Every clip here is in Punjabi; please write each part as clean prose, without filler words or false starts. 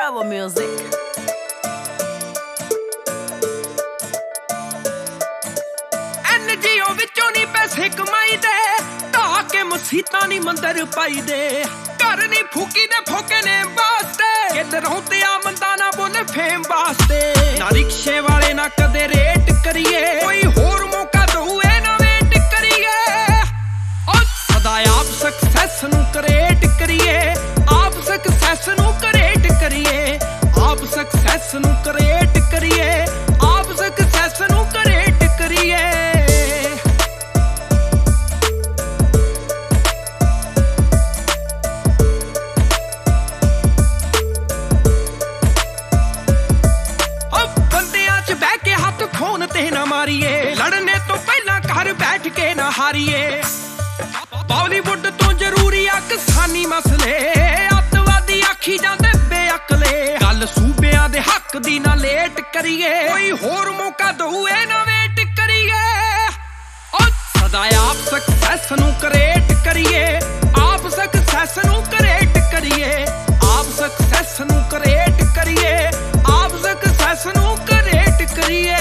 Bravo Music. NGO ਵਿੱਚੋਂ ਨਹੀਂ ਪੈਸੇ ਕਮਾਈਦੇ, ਢਾਹ ਕੇ ਮਸੀਤਾਂ ਨਹੀਂ ਮੰਦਰ ਪਾਈਦੇ। ਘਰ ਨਹੀਂ ਫੂਕੀ ਦੇ ਫੋਕੇ ਨੇ ਵਾਸਤੇ, ਕਿਧਰੋਂ ਤੇ ਆ ਮੰਦਾ ਨਾ ਬੋਲੇ ਫੇਮ ਵਾਸਤੇ। ਨਾ ਰਿਕਸ਼ੇ ਵਾਲੇ ਨਾ ਕਦੇ ਰੇਟ ਕਰੀਏ, ਕੋਈ ਹੋਰ ਮੌਕਾ ਦਊਏ ਨਾ ਵੇਟ ਕਰੀਏ। ਉਹ ਸਦਾ ਆਪ ਸਕਸੈਸ ਨੂੰ ਕ੍ਰੀਏਟ ਕਰੀਏ, ਆਪ ਸਕਸੈਸ ਨੂੰ ਕ੍ਰੀਏਟ ਕਰੀਏ, ਆਪ ਸਕਸੈਸ ਨੂੰ ਕ੍ਰੀਏਟ ਕਰੀਏ, ਆਪ ਸਕਸੈਸ ਨੂੰ ਕ੍ਰੀਏਟ ਕਰੀਏ। ਖੂਨ ਤੇ ਨਾ ਮਾਰੀਏ, ਲੜਨੇ ਤੋਂ ਪਹਿਲਾਂ ਘਰ ਬੈਠ ਕੇ ਨਾ ਹਾਰੀਏ। ਬਾਲੀਵੁੱਡ ਤੋਂ ਜ਼ਰੂਰੀ ਆ ਕਿਸਾਨੀ ਮਸਲੇ, ਅੱਤਵਾਦੀ ਆਖੀ ਜਾਂਦੇ ਬੇਅਕਲੇ। ਗੱਲ ਸੂਬਿਆਂ ਦੇ ਹੱਕ ਦੀ ਨਾ ਲੇਟ ਕਰੀਏ, ਕੋਈ ਹੋਰ ਮੌਕਾ ਦਊਏ ਨਾ ਵੇਟ ਕਰੀਏ। ਉਹ ਸਦਾ ਆਪ ਸਕਸੈਸ ਨੂੰ ਕ੍ਰੀਏਟ ਕਰੀਏ, ਆਪ ਸਕਸੈਸ ਨੂੰ ਕ੍ਰੀਏਟ ਕਰੀਏ, ਆਪ ਸਕਸੈਸ ਨੂੰ ਕ੍ਰੀਏਟ ਕਰੀਏ, ਆਪ ਸਕਸੈਸ ਨੂੰ ਕ੍ਰੀਏਟ ਕਰੀਏ।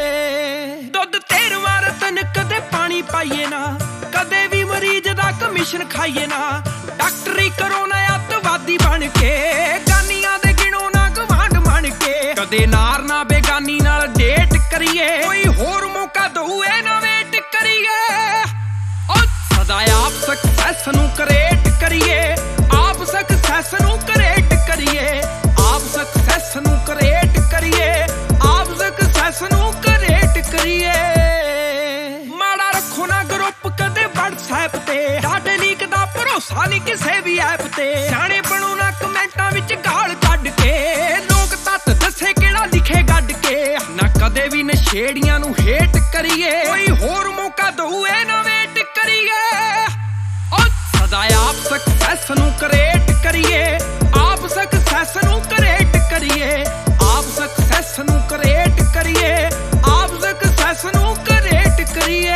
ਕਦੇ ਪਾਣੀ ਪਾਈਏ ਨਾ, ਕਦੇ ਵੀ ਮਰੀਜ਼ ਦਾ ਕਮਿਸ਼ਨ ਖਾਈਏ ਨਾ। ਡਾਕਟਰੀ ਕਰੋ ਨਾ ਅੱਤਵਾਦੀ ਬਣ ਕੇ, ਗਾਨੀਆਂ ਦੇ ਗਿਣੋ ਨਾ ਗਵਾਂਢ ਬਣ ਕੇ। ਕਦੇ ਨਾਰ ਨਾ ਬੇਗਾਨੀ ਨਾਲ ਡੇਟ ਕਰੀਏ, ਕੋਈ ਹੋਰ ਮੌਕਾ ਦਊਏ ਨਾ ਵੇਟ ਕਰੀਏ। ਉਹ ਸਦਾ ਆਪ ਸਕਸੈਸ ਨੂੰ ਕ੍ਰੀਏਟ ਕਰੀਏ, ਆਪ ਸਕਸੈਸ ਨੂੰ ਕ੍ਰੀਏਟ ਕਰੀਏ, ਆਪ ਸਕਸੈਸ ਨੂੰ ਕ੍ਰੀਏਟ ਕਰੀਏ, ਆਪ ਸਕਸੈਸ ਨੂੰ ਕ੍ਰੀਏਟ ਕਰੀਏ। ਕਦੇ WhatsApp ਤੇ ਡਾਟੇ ਲੀਕ ਦਾ ਭਰੋਸਾ ਨਹੀਂ ਕਿਸੇ ਵੀ ਐਪ ਤੇ। ਸਿਆਣੇ ਬਣੋ ਨਾ ਕਮੈਂਟਾਂ ਵਿੱਚ ਗਾਲ ਕੱਢ ਕੇ, ਲੋਕ ਤੱਤ ਦੱਸੇ ਕਿਹੜਾ ਲਿਖੇ ਗੱਡ ਕੇ। ਨਾ ਕਦੇ ਵੀ ਨਸ਼ੇੜੀਆਂ ਨੂੰ ਹੇਟ ਕਰੀਏ, ਕੋਈ ਹੋਰ ਮੌਕਾ ਦਊਏ ਨਾ ਵੇਟ ਕਰੀਏ। ਉਹ ਸਦਾ ਆਪ ਸਕਸੈਸ ਨੂੰ ਕ੍ਰੀਏਟ ਕਰੀਏ, ਆਪ ਸਕਸੈਸ ਨੂੰ ਕ੍ਰੀਏਟ ਕਰੀਏ, ਆਪ ਸਕਸੈਸ ਨੂੰ ਕ੍ਰੀਏਟ ਕਰੀਏ, ਆਪ ਸਕਸੈਸ ਨੂੰ ਕ੍ਰੀਏਟ ਕਰੀਏ।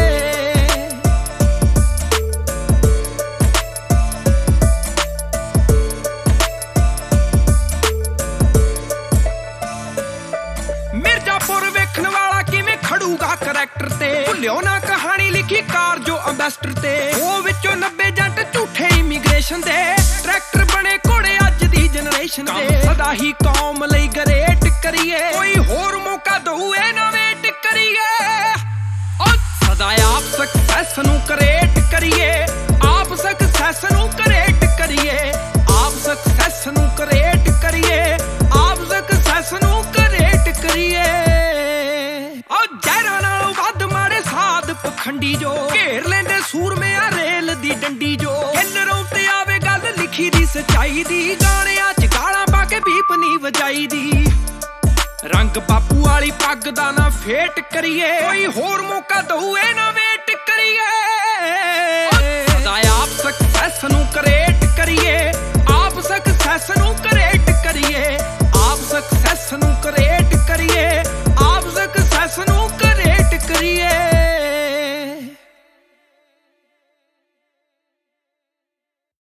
ਮਿਰਜ਼ਾਪੁਰ ਵੇਖਣ ਵਾਲਾ ਕਿਵੇਂ ਖੜੂਗਾ ਕਰੈਕਟਰ ਤੇ, ਭੁੱਲਿਓ ਨਾ ਕਹਾਣੀ ਲਿਖੀ ਕਾਰ ਜੋ ਅੰਬੈਸਟਰ ਤੇ। ਉਹ ਵਿੱਚੋਂ 90 ਜੰਟ ਝੂਠੇ ਇਮੀਗ੍ਰੇਸ਼ਨ ਦੇ, ਟਰੈਕਟਰ ਬਣੇ ਘੋੜੇ ਅੱਜ ਦੀ ਜਨਰੇਸ਼ਨ ਦੇ। ਸਦਾ ਹੀ ਕੌਮ ਲਈ ਗਰੇਟ ਕਰੀਏ, ਕੋਈ ਹੋਰ ਮੌਕਾ ਦਊਏ ਨਾ ਵੇਟ ਕਰੀਏ। ਉਹ ਸਦਾ ਆਪ ਸਕਸੈਸ ਨੂੰ ਕ੍ਰੀਏਟ ਕਰੀਏ, ਆਪ ਸਕਸੈਸ ਨੂੰ ਕ੍ਰੀਏਟ ਕਰੀਏ, ਆਪ ਸਕਸੈਸ ਨੂੰ ਕ੍ਰੀਏਟ ਕਰੀਏ, ਆਪ ਸਕਸੈਸ ਨੂੰ ਕ੍ਰੀਏਟ ਕਰੀਏ। ਉਹ ਜ਼ਹਿਰਾਂ ਨਾਲੋਂ ਵੱਧ ਮਾੜੇ ਸਾਧ ਪਖੰਡੀ ਜੋ, ਘੇਰ ਲੈਂਦੇ ਸੂਰਮਿਆਂ ਰੇਲ ਦੀ ਡੰਡੀ ਜੋ। ਹਿੱਲਰੋਂ ਤੇ ਆਵੇ ਗੱਲ ਲਿਖੀ ਦੀ ਸੱਚਾਈ ਦੀ, ਗਾਣਿਆਂ ਚ ਗਾਲਾਂ ਪਾ ਕੇ ਬੀਪ ਨਹੀਂ ਵਜਾਈ ਦੀ। ਰੰਗ ਬਾਪੂ ਵਾਲੀ ਪੱਗ ਦਾ ਨਾ ਫੇਟ ਕਰੀਏ, ਕੋਈ ਹੋਰ ਮੌਕਾ ਦਊਏ ਨਾ ਵੇਟ ਕਰੀਏ। ਸਦਾ ਆਪ ਸਕਸੈਸ ਨੂੰ ਕ੍ਰੀਏਟ ਕਰੀਏ, ਆਪ ਸਕਸੈਸ ਨੂੰ